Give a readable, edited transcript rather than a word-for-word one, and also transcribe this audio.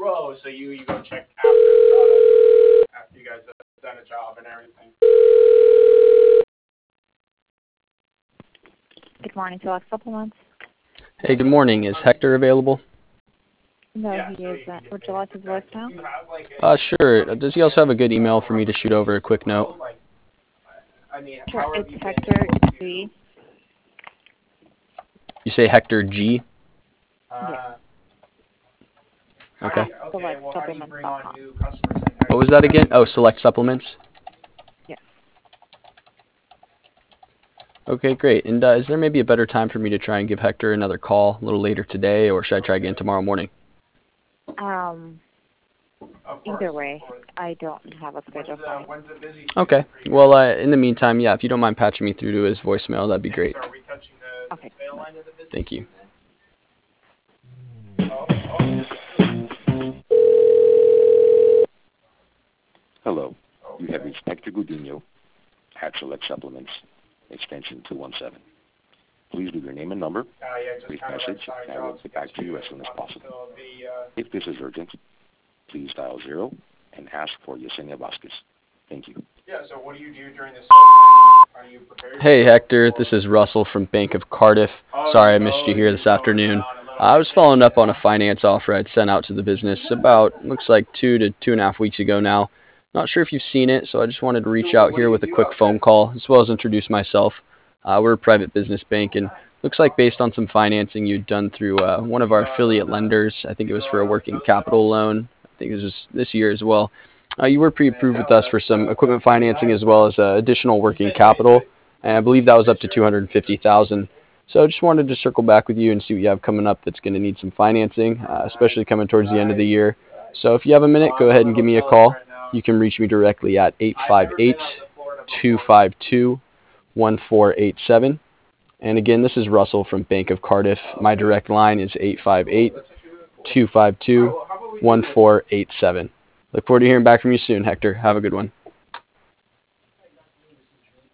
Oh, so you go check after the product, after you guys have done a job and everything. Good morning, Select Supplements. Hey, good morning. Is Hector available? No, he isn't. Would you like his voicemail? Sure. Does he also have a good email for me to shoot over a quick note? Sure, it's Hector G. You say Hector G? Yes. Okay. SelectSupplements.com. What was that again? Oh, Select Supplements? Yes. Okay, great. And is there maybe a better time for me to try and give Hector another call a little later today, or should I try again tomorrow morning? Either way, I don't have a schedule for you. Okay. Well, in the meantime, yeah, if you don't mind patching me through to his voicemail, that'd be great. Okay. Thank you. Hello. You have reached Hector Gudino at Select Supplements, extension 217. Please leave your name and number, brief message, and I will get back to you as soon as possible. If this is urgent, please dial 0 and ask for Yesenia Vasquez. Thank you. Yeah, so what do you do during this time? Are you prepared? Hey, Hector. This is Russell from Bank of Cardiff. Sorry I missed you here this afternoon. I was following up on a finance offer I'd sent out to the business about, looks like 2 to 2.5 weeks ago now. Not sure if you've seen it, so I just wanted to reach out here with a quick phone call, as well as introduce myself. We're a private business bank, and looks like based on some financing you'd done through one of our affiliate lenders, I think it was for a working capital loan. I think it was this year as well. You were pre-approved with us for some equipment financing as well as additional working capital, and I believe that was up to $250,000. So I just wanted to circle back with you and see what you have coming up that's going to need some financing, especially coming towards the end of the year. So if you have a minute, go ahead and give me a call. You can reach me directly at 858-252-1487. And again, this is Russell from Bank of Cardiff. My direct line is 858-252-1487. Look forward to hearing back from you soon, Hector. Have a good one.